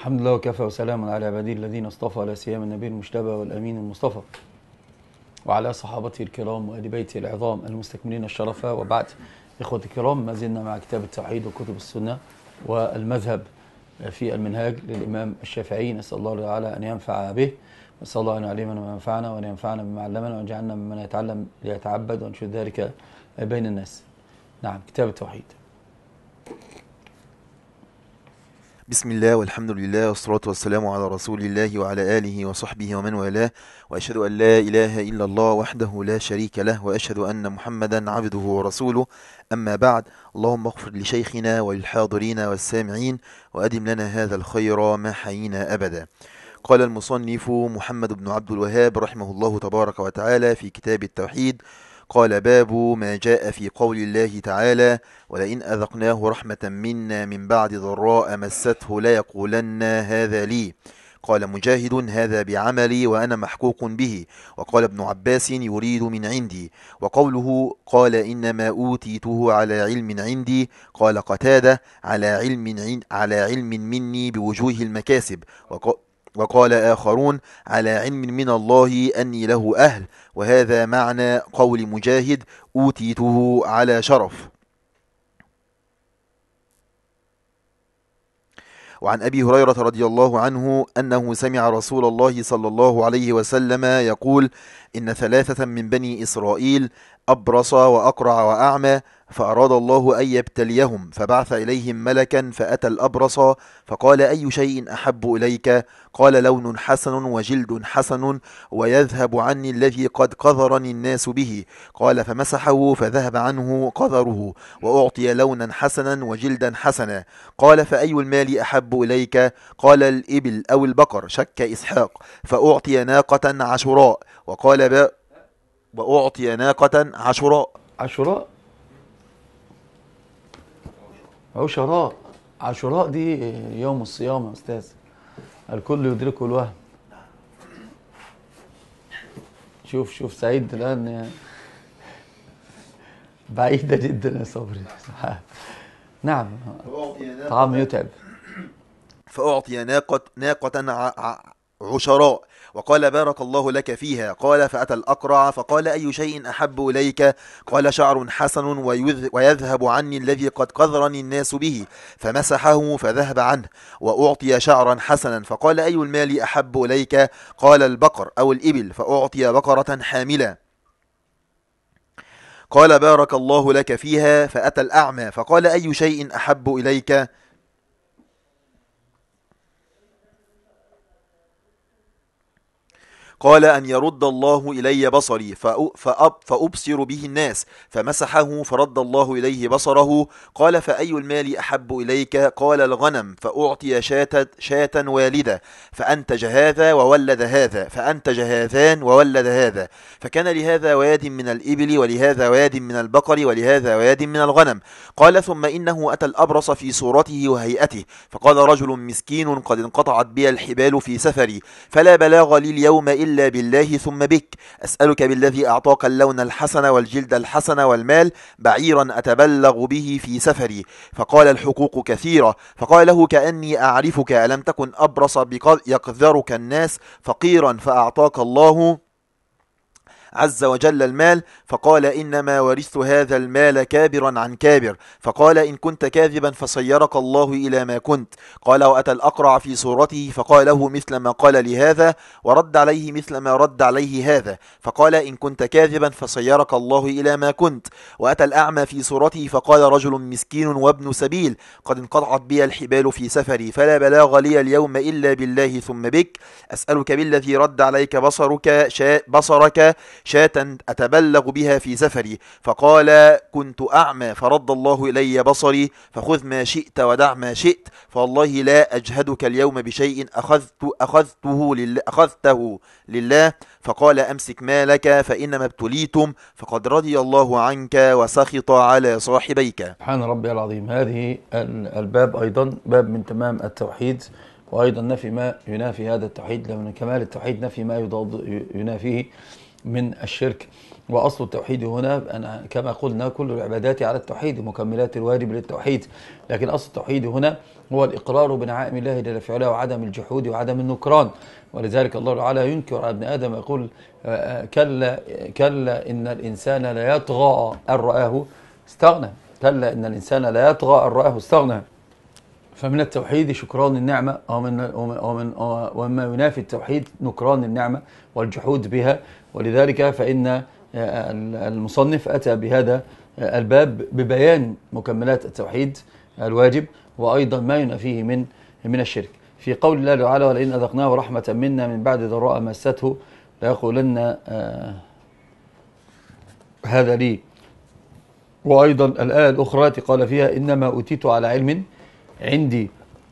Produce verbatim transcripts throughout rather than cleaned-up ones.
الحمد لله وكفى وسلام على عباده الذين اصطفى، لا سيما النبي المجتبى والامين المصطفى وعلى صحابته الكرام وآل بيته العظام المستكملين الشرف، وبعد. إخوة الكرام، ما زلنا مع كتاب التوحيد وكتب السنة والمذهب في المنهاج للإمام الشافعي. نسأل الله تعالى أن ينفع به، نسأل الله أن يعلمنا ما ينفعنا وأن ينفعنا بما علمنا وأن يجعلنا ممن يتعلم ليتعبد وأنشر ذلك بين الناس. نعم، كتاب التوحيد. بسم الله والحمد لله والصلاة والسلام على رسول الله وعلى آله وصحبه ومن والاه، وأشهد أن لا إله إلا الله وحده لا شريك له، وأشهد أن محمدا عبده ورسوله. أما بعد، اللهم اغفر لشيخنا وللحاضرين والسامعين، وأدم لنا هذا الخير ما حيينا أبدا. قال المصنف محمد بن عبد الوهاب رحمه الله تبارك وتعالى في كتاب التوحيد، قال: باب ما جاء في قول الله تعالى: ولئن أذقناه رحمة منا من بعد ضراء مسته ليقولن هذا لي. قال مجاهد: هذا بعملي وأنا محقوق به. وقال ابن عباس: يريد من عندي. وقوله قال إنما أوتيته على علم عندي، قال قتادة: على علم, على علم مني بوجوه المكاسب. وقال وقال آخرون: على علم من الله أني له أهل. وهذا معنى قول مجاهد: أوتيته على شرف. وعن أبي هريرة رضي الله عنه أنه سمع رسول الله صلى الله عليه وسلم يقول: إن ثلاثة من بني إسرائيل أبرص وأقرع وأعمى، فأراد الله أن يبتليهم، فبعث إليهم ملكا فأتى الأبرص فقال: أي شيء أحب إليك؟ قال: لون حسن وجلد حسن ويذهب عني الذي قد قذرني الناس به. قال: فمسحه فذهب عنه قذره، وأعطي لونا حسنا وجلدا حسنا. قال: فأي المال أحب إليك؟ قال: الإبل أو البقر، شك إسحاق. فأعطي ناقة عشراء. وقال: ب... وأعطي ناقة عشراء. عشراء عشراء عشراء دي يوم الصيام يا أستاذ، الكل يدركه الوهم. شوف شوف سعيد الآن بعيدة جدا يا صبري. نعم، طعام يتعب. فأعطي ناقة, ناقة عشراء. وقال: بارك الله لك فيها. قال: فأتى الأقرع فقال: أي شيء أحب إليك؟ قال: شعر حسن ويذهب عني الذي قد قذرني الناس به. فمسحه فذهب عنه. وأعطي شعرا حسنا. فقال: أي المال أحب إليك؟ قال: البقر أو الإبل. فأعطي بقرة حاملة. قال: بارك الله لك فيها. فأتى الأعمى فقال: أي شيء أحب إليك؟ قال: أن يرد الله إلي بصري فأبصر به الناس. فمسحه فرد الله إليه بصره. قال: فأي المال أحب إليك؟ قال: الغنم. فأعطي شاة, شاة والدة، فأنتج هذا وولد هذا، فأنتج هذان وولد هذا. فكان لهذا واد من الإبل، ولهذا واد من البقر، ولهذا واد من الغنم. قال: ثم إنه أتى الأبرص في صورته وهيئته، فقال: رجل مسكين قد انقطعت بي الحبال في سفري، فلا بلاغ لي اليوم إلا إلا بالله ثم بك. أسألك بالذي أعطاك اللون الحسن والجلد الحسن والمال بعيرا أتبلغ به في سفري. فقال: الحقوق كثيرة. فقال له: كأني أعرفك، ألم تكن أبرص يقذرك الناس فقيرا فأعطاك الله عز وجل المال؟ فقال: إنما ورثت هذا المال كابرا عن كابر. فقال: إن كنت كاذبا فصيرك الله إلى ما كنت. قال: وأتى الأقرع في صورته فقال له مثل ما قال لهذا، ورد عليه مثل ما رد عليه هذا. فقال: إن كنت كاذبا فصيرك الله إلى ما كنت. وأتى الأعمى في صورته فقال: رجل مسكين وابن سبيل قد انقطعت بي الحبال في سفري، فلا بلاغ لي اليوم إلا بالله ثم بك. أسألك بالذي رد عليك بصرك شا بصرك شاة أتبلغ بها في سفري. فقال: كنت أعمى فرد الله إلي بصري، فخذ ما شئت ودع ما شئت، فوالله لا أجهدك اليوم بشيء أخذت أخذته لله, أخذته لله. فقال: أمسك مالك فإنما ابتليتم، فقد رضي الله عنك وسخط على صاحبيك. سبحان ربي العظيم. هذه الباب أيضا باب من تمام التوحيد، وأيضا نفي ما ينافي هذا التوحيد، لأن كمال التوحيد نفي ما ينافيه. من الشرك. وأصل التوحيد هنا أنا كما قلنا كل العبادات على التوحيد، مكملات الواجب للتوحيد، لكن أصل التوحيد هنا هو الإقرار بنعائم الله جل في علاه وعدم الجحود وعدم النكران. ولذلك الله تعالى ينكر على ابن آدم يقول كلا كلا إن الإنسان لا يطغى أن رآه استغنى، كلا إن الإنسان لا يطغى أن رآه استغنى. فمن التوحيد شكران النعمة، ومن ومن ومما ينافي التوحيد نكران النعمة والجحود بها. ولذلك فإن المصنف أتى بهذا الباب ببيان مكملات التوحيد الواجب وأيضا ما ينافيه من من الشرك. في قول الله تعالى ولئن أذقناه رحمة منا من بعد ضراء مسته ليقولن آه هذا لي. وأيضا الآية الأخرى قال فيها إنما أوتيت على علم عندي.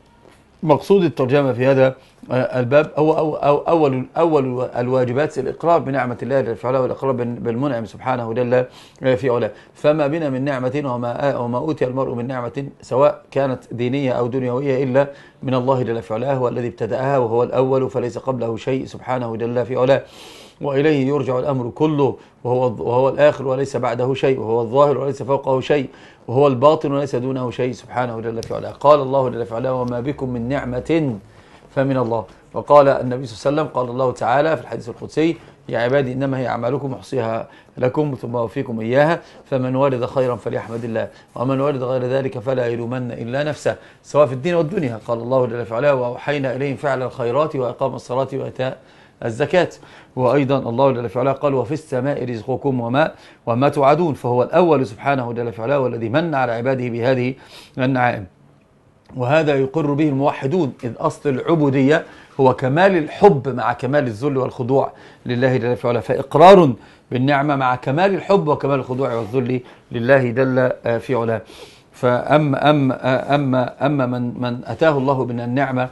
مقصود الترجمة في هذا الباب هو أو أو أول أول الواجبات الإقرار بنعمة الله جل في علاه والإقرار بالمنعم سبحانه جل في علاه. فما بنا من نعمة وما وما أوتي المرء من نعمة سواء كانت دينية أو دنيوية إلا من الله جل في علاه، هو الذي ابتدأها وهو الأول فليس قبله شيء سبحانه جل في علاه. وإليه يرجع الأمر كله، وهو وهو الآخر وليس بعده شيء، وهو الظاهر وليس فوقه شيء، وهو الباطن وليس دونه شيء سبحانه جل في علاه. قال الله جل في علاه وما بكم من نعمة فمن الله. وقال النبي صلى الله عليه وسلم قال الله تعالى في الحديث القدسي يا عبادي إنما هي أعمالكم أحصيها لكم ثم أوفيكم إياها فمن وجد خيرا فليحمد الله ومن وجد غير ذلك فلا يلومن إلا نفسه سواء في الدين والدنيا. قال الله جل في علاه وأوحينا إليهم فعل الخيرات وإقام الصلاة وإيتاء الزكاة. وأيضا الله جل في علاه قال وفي السماء رزقكم وما وما توعدون، فهو الأول سبحانه جل في علاه والذي من على عباده بهذه النعائم. وهذا يقر به الموحدون، إذ أصل العبودية هو كمال الحب مع كمال الذل والخضوع لله جل في علاه، فإقرار بالنعمة مع كمال الحب وكمال الخضوع والذل لله جل في علاه. فأما أما أما أما من من أتاه الله من النعمة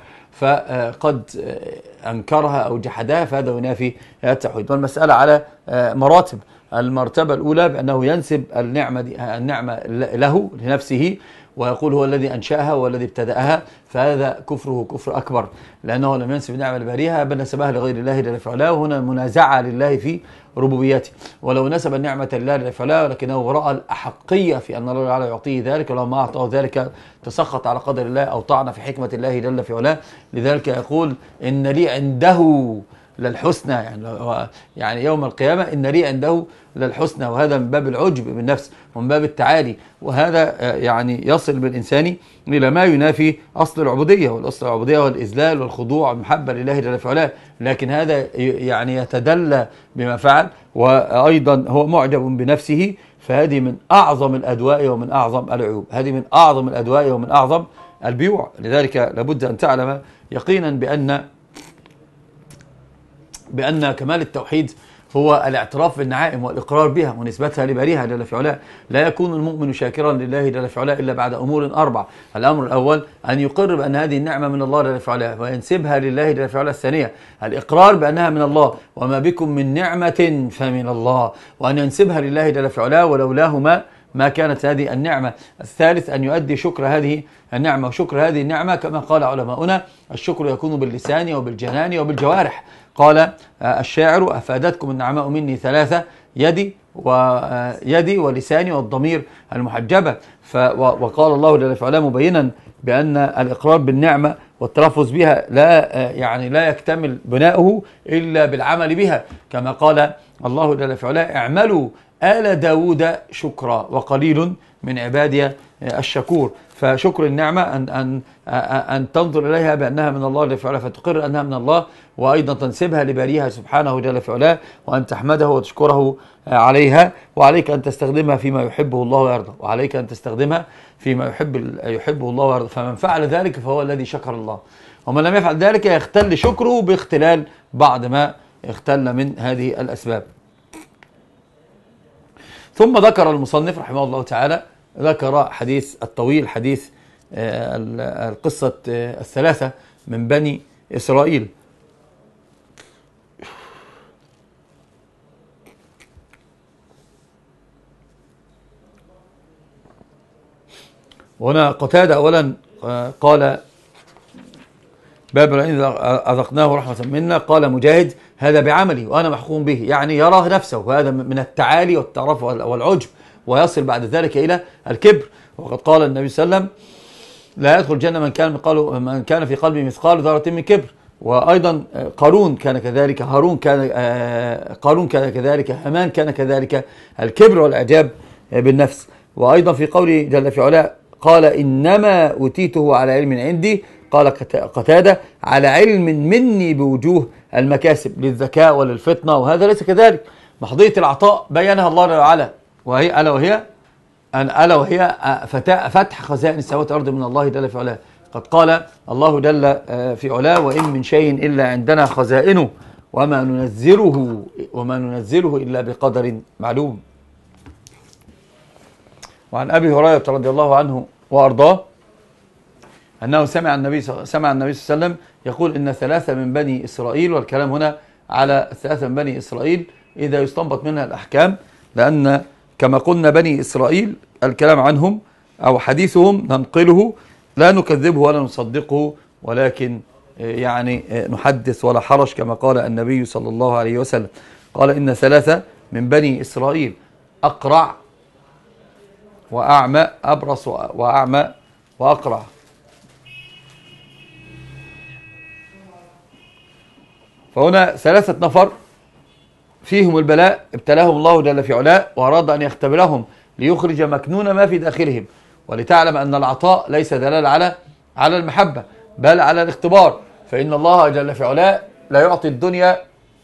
فقد أنكرها أو جحدها فهذا ينافي التوحيد. والمسألة على مراتب. المرتبة الأولى بأنه ينسب النعمة النعمة له لنفسه ويقول هو الذي أنشأها والذي ابتدأها، فهذا كفره كفر أكبر، لأنه لم ينسب النعمة لباريها بل نسبها لغير الله جل في علاه، وهنا منازعة لله في ربوبيته. ولو نسب النعمة لله جل في علاه ولكنه رأى الأحقية في أن الله تعالى يعطيه ذلك، ولو ما أعطاه ذلك تسخط على قدر الله أو طعن في حكمة الله جل في علاه. لذلك يقول إن لي عنده للحسنى، يعني يعني يوم القيامة إن لي عنده للحسنى، وهذا من باب العجب بالنفس ومن باب التعالي، وهذا يعني يصل بالإنسان إلى ما ينافي أصل العبودية، والأصل العبودية والإذلال والخضوع والمحبة لله جل في علاه. لكن هذا يعني يتدلى بما فعل وأيضا هو معجب بنفسه، فهذه من أعظم الأدواء ومن أعظم العيوب، هذه من أعظم الأدواء ومن أعظم البيوع. لذلك لابد أن تعلم يقينا بأن بأن كمال التوحيد هو الاعتراف بالنعائم والإقرار بها ونسبتها لباريها جل في علاه. لا يكون المؤمن شاكرا لله جل في علاه إلا بعد أمور أربع. الأمر الأول أن يقر بأن هذه النعمة من الله جل في علاه وينسبها لله جل في علاه. الثانية الإقرار بأنها من الله وما بكم من نعمة فمن الله، وأن ينسبها لله جل في علاه ولولاه ما ما كانت هذه النعمة. الثالث أن يؤدي شكر هذه النعمة، وشكر هذه النعمة كما قال علماؤنا الشكر يكون باللسان وبالجنان وبالجوارح. قال الشاعر أفادتكم النعماء مني ثلاثة يدي ويدي ولساني والضمير المحجبة. وقال الله جل وعلا مبينا بأن الإقرار بالنعمة والتلفظ بها لا يعني لا يكتمل بناؤه إلا بالعمل بها، كما قال الله جل وعلا اعملوا آل داود شكرا وقليل من عبادي الشكور. فشكر النعمة أن أن أن تنظر إليها بأنها من الله جل وعلا فتقر أنها من الله، وأيضا تنسبها لباريها سبحانه جل وعلا، وأن تحمده وتشكره عليها. وعليك أن تستخدمها فيما يحبه الله ويرضى، وعليك أن تستخدمها فيما يحب يحبه الله ويرضى. فمن فعل ذلك فهو الذي شكر الله، ومن لم يفعل ذلك يختل شكره باختلال بعض ما اختل من هذه الأسباب. ثم ذكر المصنف رحمه الله تعالى ذكر حديث الطويل، حديث القصة الثلاثة من بني إسرائيل. وهنا قتادة أولا قال باب العلم أذقناه رحمة منا. قال مجاهد هذا بعملي وأنا محكوم به، يعني يراه نفسه، وهذا من التعالي والتعرف والعجب، ويصل بعد ذلك إلى الكبر. وقد قال النبي صلى الله عليه وسلم لا يدخل الجنة من كان من كان في قلبه مثقال ذرة من كبر. وأيضا قارون كان كذلك، هارون كان قارون كان كذلك، هامان كان كذلك، الكبر والإعجاب بالنفس. وأيضا في قوله جل في علاه قال إنما أوتيته على علم عندي، قال قتادة على علم مني بوجوه المكاسب للذكاء وللفطنة، وهذا ليس كذلك. محضية العطاء بينها الله تعالى، وهي ألا وهي أن ألا وهي فتح خزائن السماوات والأرض من الله جل في علاه. قد قال الله جل في علاه وإن من شيء إلا عندنا خزائنه وما ننزله وما ننزله إلا بقدر معلوم. وعن أبي هريرة رضي الله عنه وأرضاه أنه سمع النبي سمع النبي صلى الله عليه وسلم يقول إن ثلاثة من بني إسرائيل، والكلام هنا على الثلاثة من بني إسرائيل إذا يستنبط منها الأحكام، لأن كما قلنا بني إسرائيل الكلام عنهم أو حديثهم ننقله لا نكذبه ولا نصدقه، ولكن يعني نحدث ولا حرج، كما قال النبي صلى الله عليه وسلم. قال إن ثلاثة من بني إسرائيل أقرع وأعمى، أبرص وأعمى وأقرع. فهنا ثلاثة نفر فيهم البلاء ابتلاهم الله جل في علاه، وأراد أن يختبرهم ليخرج مكنون ما في داخلهم، ولتعلم أن العطاء ليس دلالة على على المحبة بل على الاختبار. فإن الله جل في علاه لا يعطي الدنيا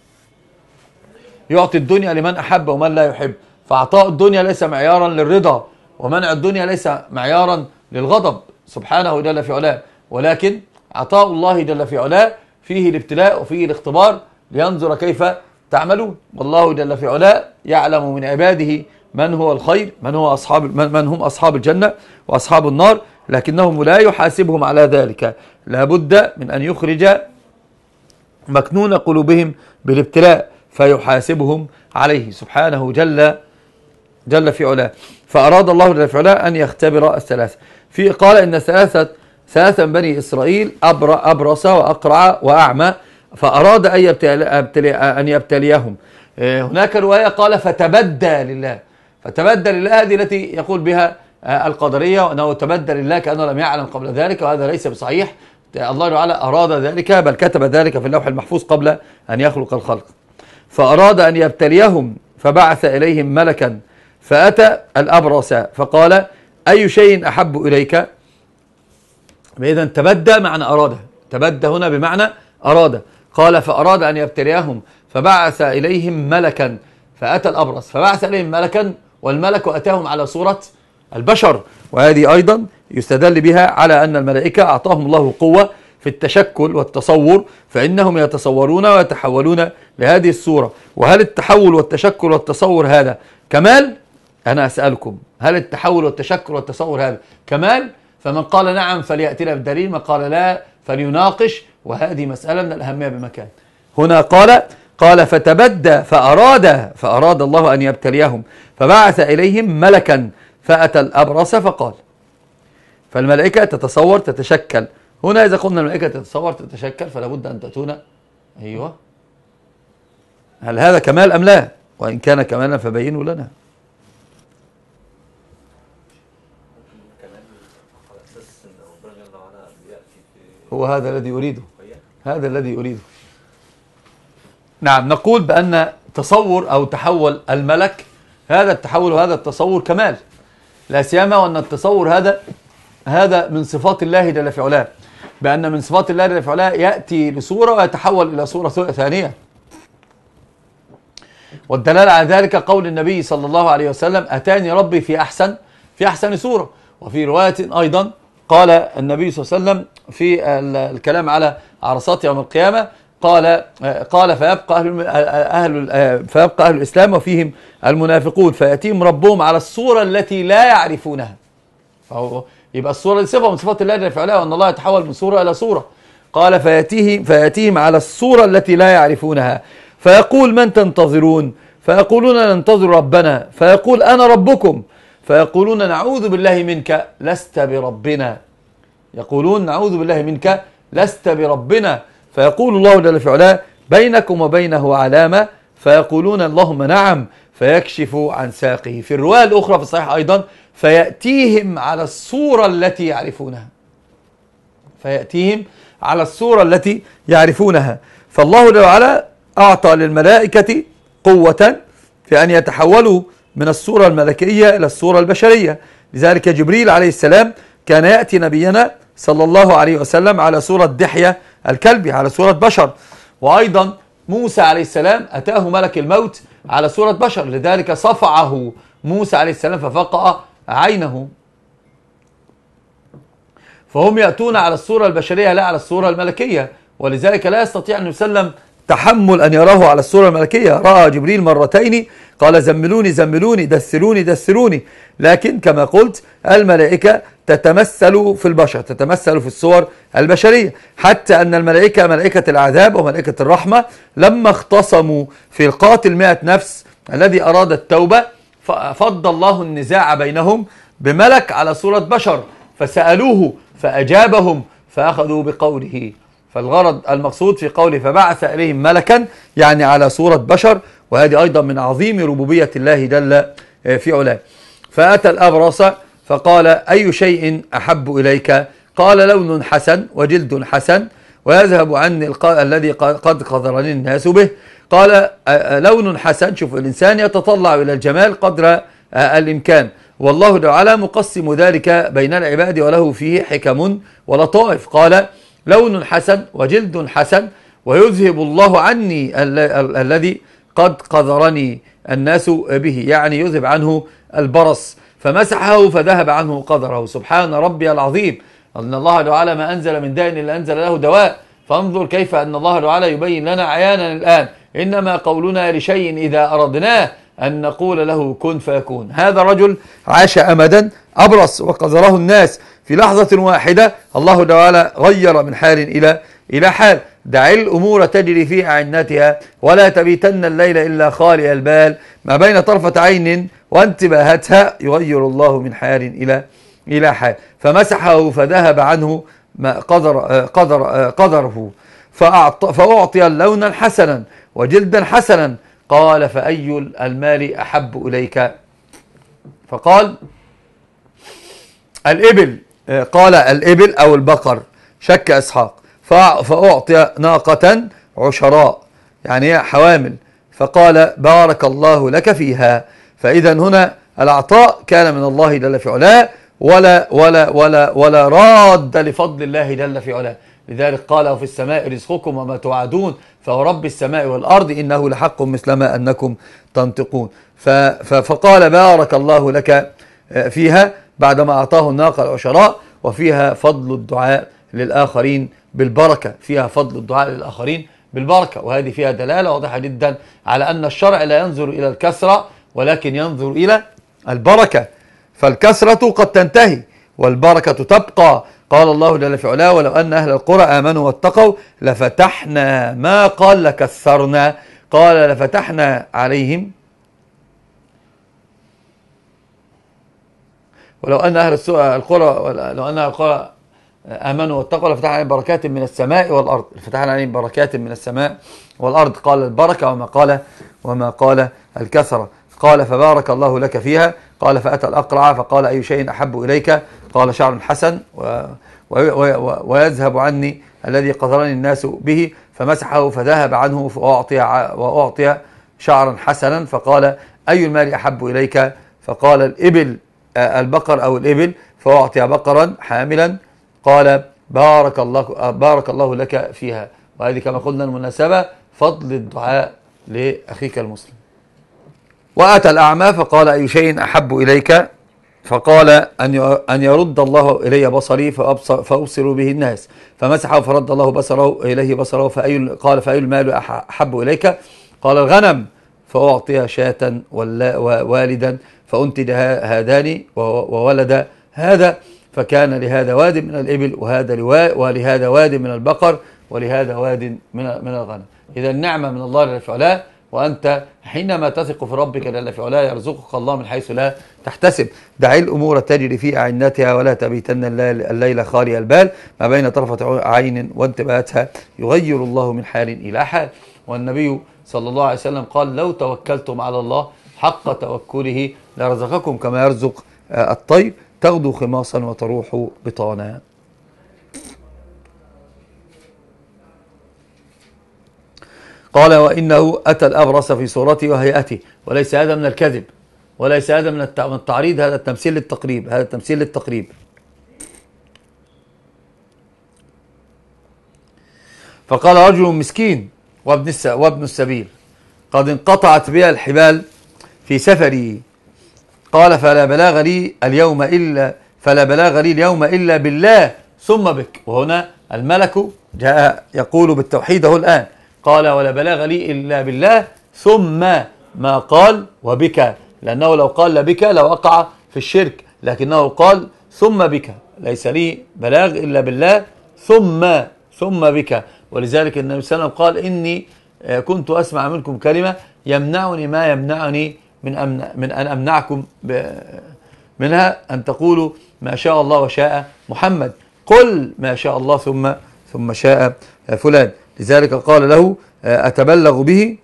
يعطي الدنيا لمن أحب ومن لا يحب، فعطاء الدنيا ليس معيارا للرضا، ومنع الدنيا ليس معيارا للغضب سبحانه جل في علاه، ولكن عطاء الله جل في علاه فيه الابتلاء وفيه الاختبار لينظر كيف تعملون. والله جل في علاه يعلم من عباده من هو الخير، من هو أصحاب من, من هم أصحاب الجنة وأصحاب النار، لكنهم لا يحاسبهم على ذلك، لابد من أن يخرج مكنون قلوبهم بالابتلاء فيحاسبهم عليه سبحانه جل جل في علاه. فأراد الله جل في علاه أن يختبر الثلاثة. في قال إن ثلاثة ثلاثة من بني إسرائيل أبر أبرص وأقرع وأعمى، فأراد أن يبتلي أن يبتليهم. هناك رواية قال فتبدى لله، فتبدى لله هذه التي يقول بها القدرية، وأنه تبدى لله كأنه لم يعلم قبل ذلك، وهذا ليس بصحيح. الله تعالى أراد ذلك، بل كتب ذلك في اللوح المحفوظ قبل أن يخلق الخلق. فأراد أن يبتليهم فبعث إليهم ملكا فأتى الأبرص فقال أي شيء أحب إليك؟ إذن تبدى معنى أراد، تبدى هنا بمعنى أراد. قال فأراد أن يبتليهم فبعث إليهم ملكا فأتى الأبرص فبعث إليهم ملكا، والملك أتاهم على صورة البشر، وهذه أيضا يستدل بها على أن الملائكة أعطاهم الله قوة في التشكل والتصور، فإنهم يتصورون ويتحولون لهذه الصورة. وهل التحول والتشكل والتصور هذا كمال؟ أنا أسألكم، هل التحول والتشكل والتصور هذا كمال؟ فمن قال نعم فليأتنا بدليل، من قال لا فليناقش، وهذه مسألة من الأهمية بمكان. هنا قال قال فتبدى فأراد فأراد الله أن يبتليهم فبعث إليهم ملكا فأتى الأبرص فقال. فالملائكة تتصور تتشكل. هنا إذا قلنا الملائكة تتصور تتشكل فلا بد أن تأتونا. أيوة، هل هذا كمال أم لا؟ وإن كان كمالا فبينوا لنا. هو هذا الذي أريده، هذا الذي أريده. نعم، نقول بأن تصور أو تحول الملك، هذا التحول وهذا التصور كمال، لا سيما وأن التصور هذا هذا من صفات الله جل في علاه، بأن من صفات الله جل في علاه يأتي لصورة ويتحول إلى صورة ثانية. والدلالة على ذلك قول النبي صلى الله عليه وسلم أتاني ربي في أحسن في أحسن صورة. وفي رواية أيضا قال النبي صلى الله عليه وسلم في الكلام على عرصات يوم القيامة قال قال فيبقى أهل, أهل فيبقى أهل الإسلام وفيهم المنافقون فيأتيهم ربهم على الصورة التي لا يعرفونها. فهو يبقى الصورة دي صفة من صفات الله جل في علاه، وأن الله يتحول من صورة إلى صورة. قال فيأتيهم فيأتيهم على الصورة التي لا يعرفونها فيقول من تنتظرون؟ فيقولون ننتظر ربنا. فيقول أنا ربكم. فيقولون نعوذ بالله منك لست بربنا. يقولون نعوذ بالله منك لست بربنا، فيقول الله جل في علاه بينكم وبينه علامة، فيقولون اللهم نعم، فيكشف عن ساقه. في الرواية الأخرى في الصحيح أيضا فيأتيهم على الصورة التي يعرفونها، فيأتيهم على الصورة التي يعرفونها. فالله جل وعلا أعطى للملائكة قوة في أن يتحولوا من الصورة الملكية إلى الصورة البشرية. لذلك جبريل عليه السلام كان يأتي نبينا صلى الله عليه وسلم على صورة دحية الكلبي، على صورة بشر. وأيضا موسى عليه السلام أتاه ملك الموت على صورة بشر، لذلك صفعه موسى عليه السلام ففقأ عينه. فهم يأتون على الصورة البشرية لا على الصورة الملكية، ولذلك لا يستطيع النبي صلى الله عليه وسلم تحمل أن يراه على الصورة الملكية. رأى جبريل مرتين قال زملوني زملوني دثروني دثروني، لكن كما قلت الملائكة تتمثل في البشر، تتمثل في الصور البشرية، حتى أن الملائكة ملائكة العذاب وملائكة الرحمة لما اختصموا في القاتل مئة نفس الذي أراد التوبة ففض الله النزاع بينهم بملك على صورة بشر، فسألوه فأجابهم فأخذوا بقوله. فالغرض المقصود في قوله فبعث إليهم ملكا يعني على صورة بشر، وهذه أيضا من عظيم ربوبية الله جل في علاه. فأتى الأبرص فقال أي شيء أحب إليك؟ قال لون حسن وجلد حسن ويذهب عني الذي قد قذرني الناس به. قال لون حسن، شوف الإنسان يتطلع إلى الجمال قدر الإمكان، والله تعالى مقسم ذلك بين العباد وله فيه حكم ولطائف. قال لون حسن وجلد حسن ويذهب الله عني ال ال الذي قد قذرني الناس به، يعني يذهب عنه البرص، فمسحه فذهب عنه قذره. سبحان ربي العظيم، أن الله تعالى ما أنزل من داء إلا أنزل له دواء. فانظر كيف أن الله تعالى يبين لنا عيانا الآن إنما قولنا لشيء إذا أردناه أن نقول له كن فيكون. هذا رجل عاش أمدا أبرص وقذره الناس، في لحظة واحدة الله تعالى غير من حال إلى إلى حال. دع الأمور تجري في أعنتها ولا تبيتن الليل إلا خالي البال، ما بين طرفة عين وانتباهتها يغير الله من حال إلى إلى حال. فمسحه فذهب عنه ما قدر قدر قدره، فأعطي لونا حسنا وجلدا حسنا. قال فأي المال أحب إليك؟ فقال الإبل. قال الإبل أو البقر، شك إسحاق. فأعطي ناقة عشراء يعني هي حوامل، فقال بارك الله لك فيها. فإذا هنا العطاء كان من الله جل في علاه، ولا ولا ولا ولا راد لفضل الله جل في علاه. لذلك قال في السماء رزقكم وما توعدون فورب السماء والأرض إنه لحق مثل ما أنكم تنطقون. فقال بارك الله لك فيها بعدما أعطاه الناقة العشراء، وفيها فضل الدعاء للآخرين بالبركة، فيها فضل الدعاء للآخرين بالبركة. وهذه فيها دلالة واضحة جدا على أن الشرع لا ينظر إلى الكثرة ولكن ينظر إلى البركة، فالكثرة قد تنتهي والبركة تبقى. قال الله جل في علاه ولو أن أهل القرى آمنوا واتقوا لفتحنا، ما قال لكثرنا، قال لفتحنا عليهم، ولو أن أهل القرى لو أن أهل القرى آمنوا واتقوا لفتحنا عليهم بركات من السماء والأرض، فتحنا عليهم بركات من السماء والأرض. قال البركة وما قال وما قال الكثرة. قال فبارك الله لك فيها. قال فأتى الأقرع فقال أي شيء أحب إليك؟ قال شعر حسن و و و ويذهب عني الذي قذرني الناس به، فمسحه فذهب عنه وأعطي, وأعطي شعرا حسنا. فقال أي المال أحب إليك؟ فقال الإبل البقر أو الإبل، فأعطي بقرا حاملا. قال بارك الله بارك الله لك فيها. وهذه كما قلنا المناسبة فضل الدعاء لأخيك المسلم. وأتى الأعمى فقال أي شيء أحب إليك؟ فقال أن يرد الله إلي بصري فأبصر به الناس. فمسحه فرد الله بصره إليه بصره. فأي قال فأي المال أحب إليك؟ قال الغنم. فأعطي شاة ووالدا فأنتج هذان وولد هذا، فكان لهذا واد من الإبل وهذا ولهذا واد من البقر ولهذا واد من من الغنم. إذا النعمة من الله جل في علاه، وأنت حينما تثق في ربك جل في علاه يرزقك الله من حيث لا تحتسب. دع الأمور تجري في أعنتها ولا تبيتن الليل خالي البال، ما بين طرفة عين وانتباهاتها يغير الله من حال إلى حال. والنبي صلى الله عليه وسلم قال لو توكلتم على الله حق توكله لرزقكم كما يرزق الطير تغدو خماصا وتروح بطانا. قال وإنه أتى الأبرص في صورته وهيئته، وليس هذا من الكذب وليس هذا من التعريض، هذا التمثيل للتقريب، هذا التمثيل للتقريب. فقال رجل مسكين وابن وابن السبيل قد انقطعت بها الحبال في سفري، قال فلا بلاغ لي اليوم إلا فلا بلاغ لي اليوم إلا بالله ثم بك. وهنا الملك جاء يقول بالتوحيد هو الآن، قال ولا بلاغ لي إلا بالله ثم ما قال وبك، لأنه لو قال لبك لوقع في الشرك، لكنه قال ثم بك، ليس لي بلاغ إلا بالله ثم ثم بك. ولذلك النبي صلى الله عليه وسلم قال إني كنت أسمع منكم كلمة يمنعني ما يمنعني من أمن من أن أمنعكم منها، أن تقولوا ما شاء الله وشاء محمد، قل ما شاء الله ثم ثم شاء فلان. لذلك قال له أتبلغ به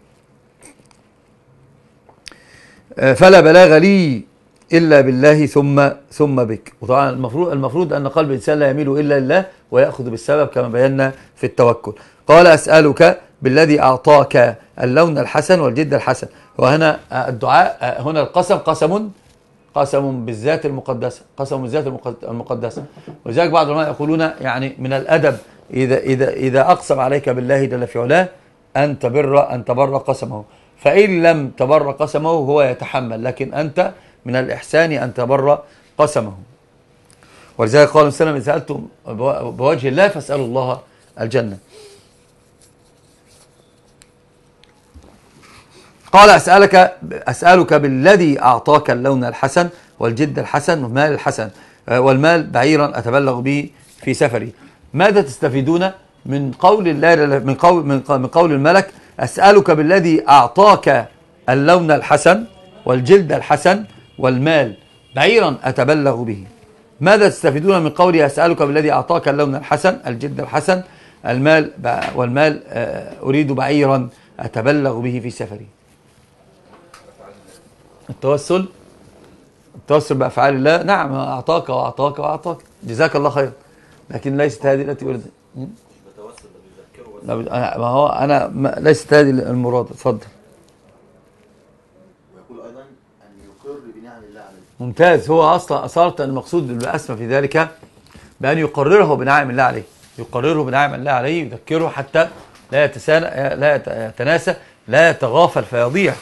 فلا بلاغ لي إلا بالله ثم ثم بك. وطبعا المفروض المفروض أن قلب الإنسان لا يميل إلا لله ويأخذ بالسبب كما بينا في التوكل. قال أسألك بالذي أعطاك اللون الحسن والجد الحسن. وهنا الدعاء، هنا القسم قسم قسم بالذات المقدسة، قسم بالذات المقدسة. ولذلك بعض العلماء يقولون يعني من الأدب إذا إذا إذا أقسم عليك بالله جل في علاه أن تبر أن تبر قسمه، فإن لم تبر قسمه هو يتحمل، لكن أنت من الإحسان أن تبر قسمه. ولذلك قال صلى الله عليه وسلم إذا سألتم بوجه الله فاسألوا الله الجنة. قال أسألك أسألك بالذي أعطاك اللون الحسن والجد الحسن والمال الحسن والمال بعيرا أتبلغ به في سفري. ماذا تستفيدون من قول الله من قول من قول الملك أسألك بالذي أعطاك اللون الحسن والجلد الحسن والمال بعيرا أتبلغ به؟ ماذا تستفيدون من قولي أسألك بالذي أعطاك اللون الحسن الجلد الحسن المال والمال أريد بعيرا أتبلغ به في سفري؟ التوسل التوسل بأفعال الله، نعم أعطاك وأعطاك وأعطاك جزاك الله خير، لكن ليست هذه التي أريد. ما هو أنا ما ليست هذه المراد. اتفضل. ويقول أيضا أن يقر بنعم الله عليه. ممتاز. هو أصلا أصارت المقصود بالأسمى في ذلك بأن يقرره بنعم الله عليه، يقرره بنعم الله عليه، يذكره حتى لا يتسانى لا يتناسى لا يتغافل فيضيع.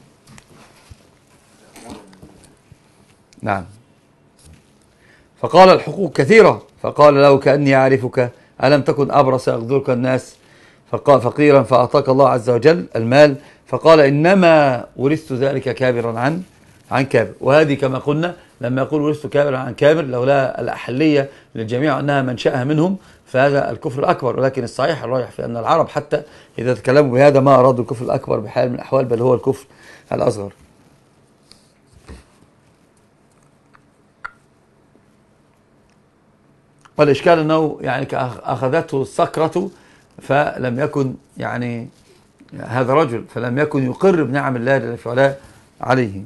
نعم. فقال الحقوق كثيرة، فقال له كأني أعرفك ألم تكن أبرص يغدرك الناس فقال فقيرا فأعطاك الله عز وجل المال، فقال إنما ورثت ذلك كابرا عن عن كابر. وهذه كما قلنا لما يقول ورثت كابرا عن كابر لولا الأحلية للجميع أنها منشأها منهم فهذا الكفر الأكبر، ولكن الصحيح الراجح في أن العرب حتى إذا تكلموا بهذا ما أرادوا الكفر الأكبر بحال من الأحوال، بل هو الكفر الأصغر. والإشكال أنه يعني أخذته السكرة فلم يكن يعني هذا رجل فلم يكن يقر بنعم الله جل في علاه عليه.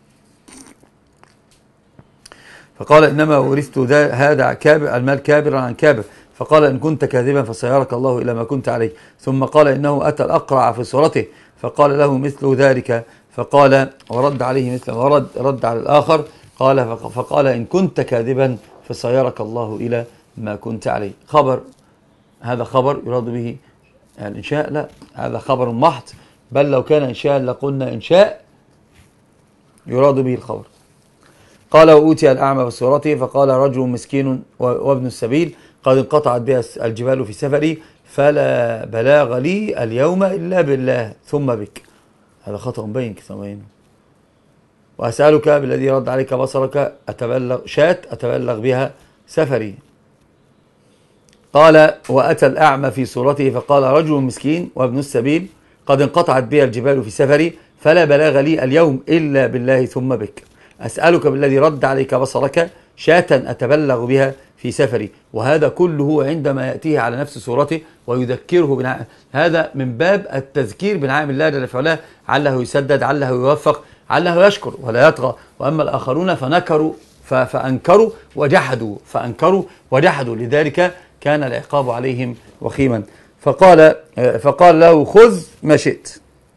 فقال إنما ورثت هذا كابر المال كابرا عن كابر، فقال إن كنت كاذبا فسيرك الله إلى ما كنت عليه. ثم قال إنه أتى الأقرع في صورته فقال له مثل ذلك، فقال ورد عليه مثله، ورد رد على الآخر قال فقال إن كنت كاذبا فسيرك الله إلى ما كنت عليه. خبر، هذا خبر يراد به الإنشاء؟ لا، هذا خبر محض، بل لو كان إنشاء لقلنا إنشاء يراد به الخبر. قال وأوتي الأعمى بصورته فقال رجل مسكين وابن السبيل قد انقطعت بها الجبال في سفري فلا بلاغ لي اليوم إلا بالله ثم بك. هذا خطأ بين كثيرين. وأسألك بالذي رد عليك بصرك أتبلغ شات أتبلغ بها سفري. قال وأتى الأعمى في صورته فقال رجل مسكين وابن السبيل قد انقطعت بي الجبال في سفري، فلا بلاغ لي اليوم إلا بالله ثم بك. أسألك بالذي رد عليك بصرك شاة أتبلغ بها في سفري. وهذا كله عندما يأتيه على نفس صورته ويذكره بنعم، هذا من باب التذكير بنعم الله جل في علاه، عله يسدد، عله يوفق، عله يشكر ولا يطغى. وأما الآخرون فنكروا فأنكروا وجحدوا فأنكروا وجحدوا، لذلك كان العقاب عليهم وخيما. فقال فقال له خذ ما شئت.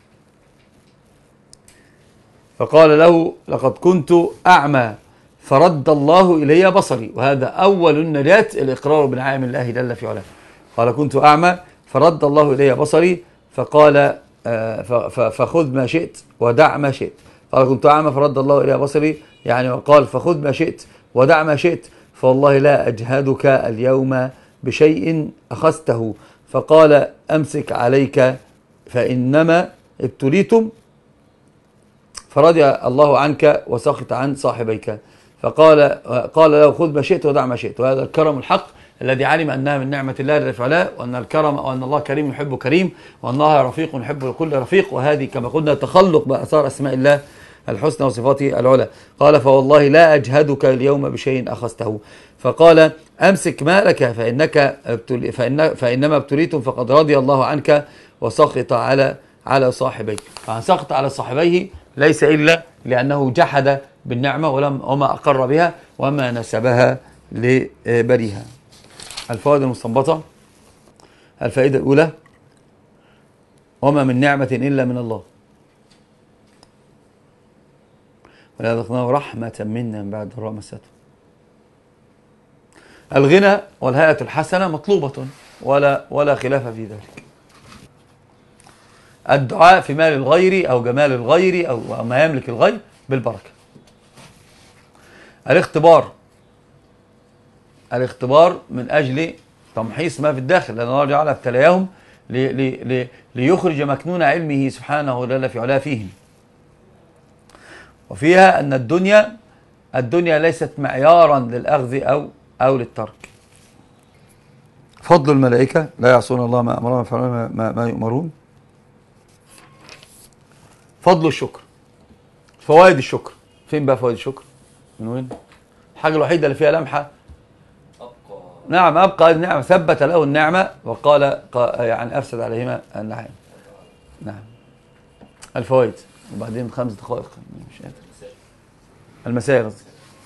فقال له لقد كنت أعمى فرد الله إلي بصري. وهذا أول النجاة، الإقرار بنعم الله جل في علاه. قال كنت أعمى فرد الله إلي بصري، فقال فخذ ما شئت ودع ما شئت. قال كنت أعمى فرد الله إلي بصري، يعني وقال فخذ ما شئت ودع ما شئت، فوالله لا أجهدك اليوم بشيء أخذته. فقال أمسك عليك فإنما ابتليتم فرضي الله عنك وسخط عن صاحبيك. فقال قال له خذ ما شئت ودع ما شئت. وهذا الكرم الحق الذي علم أنها من نعمة الله جل وعلا، وأن الكرم وأن الله كريم يحب كريم، وأن الله رفيق يحب كل رفيق. وهذه كما قلنا تخلق بأثار أسماء الله الحسنى وصفاته العلى. قال فوالله لا أجهدك اليوم بشيء أخذته. فقال أمسك مالك فإنك فإن فإنما ابتليتم فقد رضي الله عنك وسخط على على صاحبيه. فسخط على صاحبيه ليس إلا لأنه جحد بالنعمة ولم وما أقر بها وما نسبها لبريها. الفوائد المستنبطة: الفائدة الأولى: وما من نعمة إلا من الله، ولا ذقناه رحمة منا من بعد ضراء مسته. الغنى والهيئة الحسنة مطلوبة ولا ولا خلاف في ذلك. الدعاء في مال الغير أو جمال الغير أو ما يملك الغير بالبركة. الاختبار الاختبار من أجل تمحيص ما في الداخل، لأن الله جعل ابتلاهم لي لي لي ليخرج مكنون علمه سبحانه جل في علاه فيهم. وفيها أن الدنيا الدنيا ليست معيارا للأخذ أو أو للترك. فضل الملائكة لا يعصون الله ما أمرهم ويفعلون ما, ما يؤمرون. فضل الشكر. فوائد الشكر، فين بقى فوائد الشكر؟ من وين؟ الحاجة الوحيدة اللي فيها لمحة أبقى. نعم أبقى النعمة، ثبت له النعمة وقال يعني أفسد عليهما النعيم. نعم. الفوائد وبعدين خمس دقائق مش قادر. المسائل قصدي.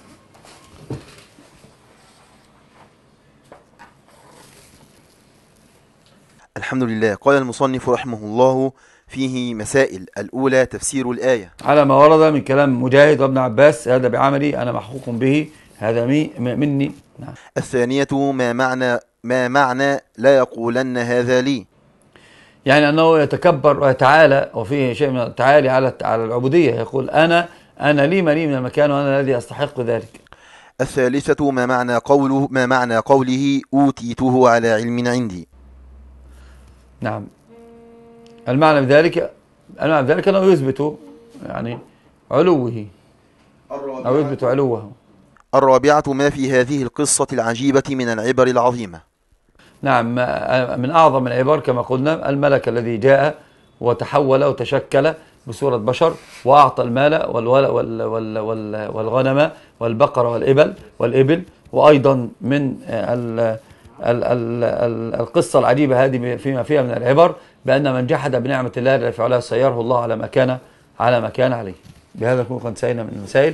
الحمد لله. قال المصنف رحمه الله فيه مسائل. الأولى تفسير الآية على ما ورد من كلام مجاهد وابن عباس: هذا بعملي أنا محقوق به، هذا مي مني. نعم. الثانية ما معنى ما معنى لا يقولن هذا لي، يعني أنه يتكبر ويتعالى، وفيه شيء من التعالي على على العبودية، يقول أنا أنا لي ملي من المكان وأنا الذي أستحق ذلك. الثالثة ما معنى قوله ما معنى قوله أوتيته على علم عندي. نعم. المعنى بذلك المعنى بذلك أنه يثبت يعني علوه أو يثبت علوه. الرابعة ما في هذه القصة العجيبة من العبر العظيمة. نعم، من أعظم العبر كما قلنا الملك الذي جاء وتحول وتشكل بصورة بشر وأعطى المال والغنم والبقر والإبل والإبل وأيضا من القصة العجيبة هذه فيما فيها من العبر بأن من جحد بنعمة الله جل في علاه سيره الله على ما كان على ما كان عليه. بهذا نكون قد انتهينا من المسائل.